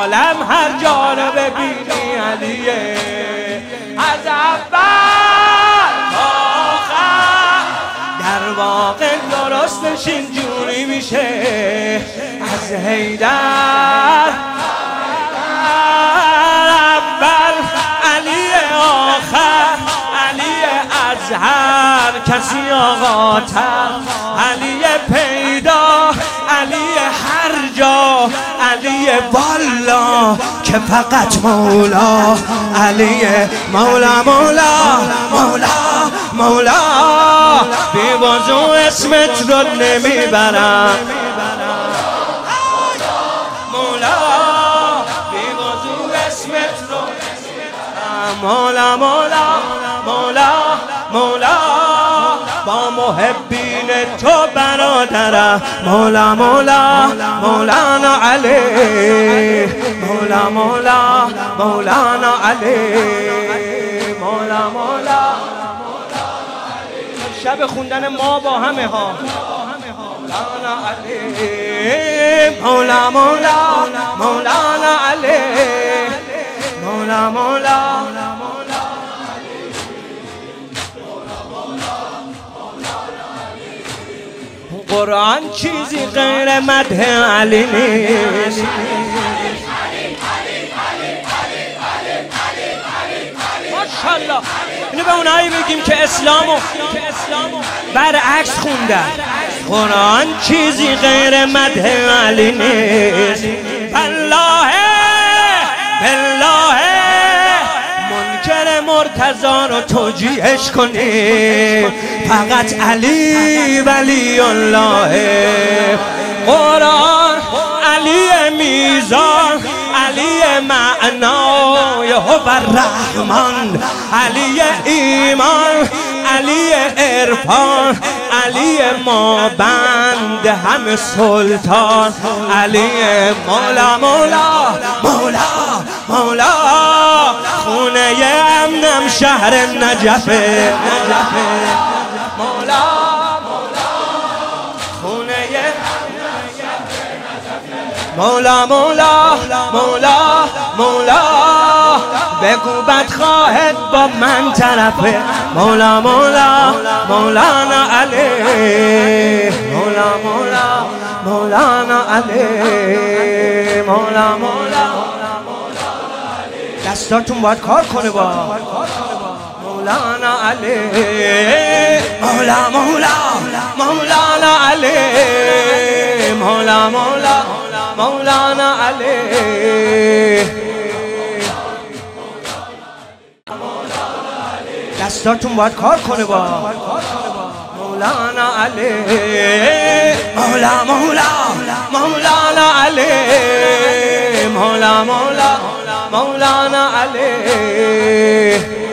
عالم هر جا رو ببینی علیه، از اول تا آخر در واقع درستش اینجوری میشه، از حیدر اول علی آخر، علی اظهر کسی آقاتر، علی پیدا، علی هر جا، علی والا که فقط مولا، علی مولا مولا مولا مولا، بی وضو اسمت رو نمیبرم مولا، بی وضو اسمت رو نمیبرم مولا مولا مولا مولا، با محبین تو برادرم مولا مولا مولانا علی، مولا مولا مولانا علی، مولا مولا. شب خوندن ما با همه ها مولانا علی، مولا مولا مولانا علی، مولا مولا. قرآن چیزی غیر مدح علی نیست، ماشاءالله. اینو به اونایی بگیم که اسلامو برعکس خوندن. قرآن چیزی غیر مدح علی نیست، بالله بالله منکر مرتضی رو توجیهش کنیم، فقط علی ولی الله. قرآن علی میزان، علی معنای هو الرحمن، علی ایمان، علی عرفان، علی ما بند همه سلطان، علی مولا مولا مولا مولا، خونه امنم شهر نجفه مولا مولا، خونه مولا مولا مولا مولا، بگو بدخواهت با من طرفه مولا مولا مولانا علی، مولا مولا مولانا علی، مولا مولا. دستاتون باید کار کنه با مولانا علی، مولا مولا مولانا علی، مولا مولا مولانا علی. دستاتون باید کار کنه با مولانا علی، مولا مولا مولانا علی، مولا مولا مولانا علی.